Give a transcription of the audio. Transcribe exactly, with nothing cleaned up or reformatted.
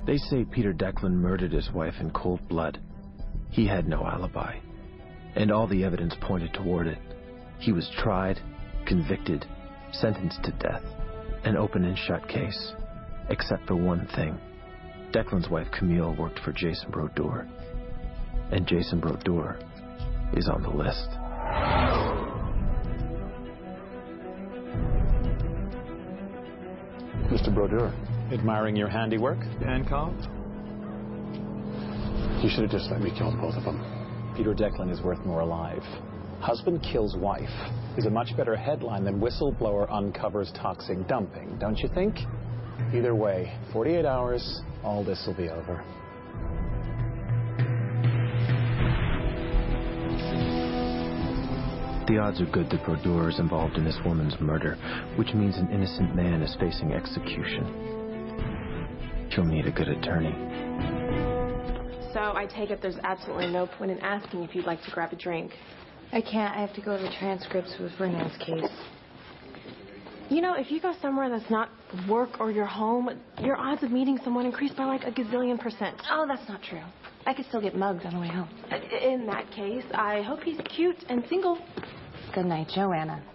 They say Peter Declan murdered his wife in cold blood. He had no alibi, and all the evidence pointed toward it. He was tried, convicted, sentenced to death, an open and shut case, except for one thing. Declan's wife Camille worked for Jason Brodeur, and Jason Brodeur is on the list. Mister Brodeur. Admiring your handiwork, Ankov? You should have just let me kill both of them. Peter Declan is worth more alive. Husband kills wife is a much better headline than whistleblower uncovers toxic dumping, don't you think? Either way, forty-eight hours, all this will be over. The odds are good that Brodeur is involved in this woman's murder, which means an innocent man is facing execution. You'll need a good attorney. So I take it there's absolutely no point in asking if you'd like to grab a drink. I can't. I have to go over the transcripts with Vernon's case. You know, if you go somewhere that's not work or your home, your odds of meeting someone increase by like a gazillion percent. Oh, that's not true. I could still get mugged on the way home. In that case, I hope he's cute and single. Good night, Joanna.